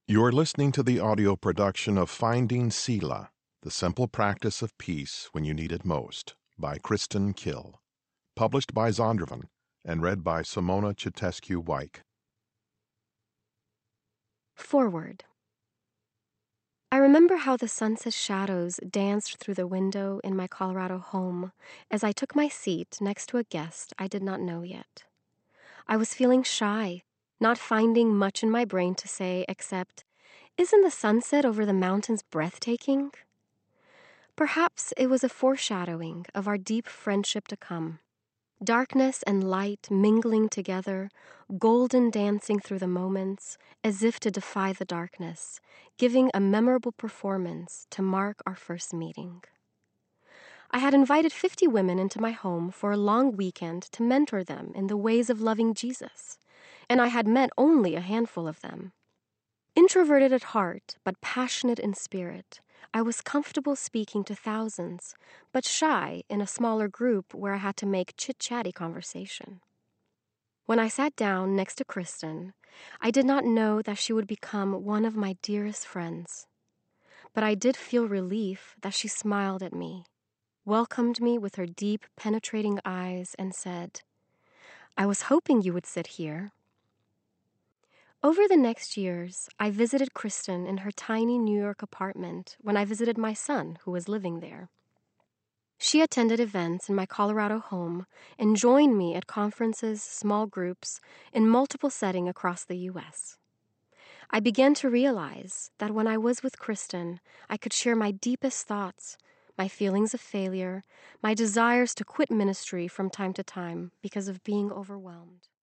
You're listening to the audio production of Finding Selah, The Simple Practice of Peace When You Need It Most, by Kristen Kill. Published by Zondervan and read by Simona Citescu-Wyke. Forward. I remember how the sunset shadows danced through the window in my Colorado home as I took my seat next to a guest I did not know yet. I was feeling shy, not finding much in my brain to say except, "Isn't the sunset over the mountains breathtaking?" Perhaps it was a foreshadowing of our deep friendship to come. Darkness and light mingling together, golden dancing through the moments, as if to defy the darkness, giving a memorable performance to mark our first meeting. I had invited 50 women into my home for a long weekend to mentor them in the ways of loving Jesus, and I had met only a handful of them. Introverted at heart, but passionate in spirit, I was comfortable speaking to thousands, but shy in a smaller group where I had to make chit-chatty conversation. When I sat down next to Kristen, I did not know that she would become one of my dearest friends. But I did feel relief that she smiled at me, welcomed me with her deep, penetrating eyes, and said, "I was hoping you would sit here." Over the next years, I visited Kristen in her tiny New York apartment when I visited my son, who was living there. She attended events in my Colorado home and joined me at conferences, small groups, in multiple settings across the U.S. I began to realize that when I was with Kristen, I could share my deepest thoughts, my feelings of failure, my desires to quit ministry from time to time because of being overwhelmed.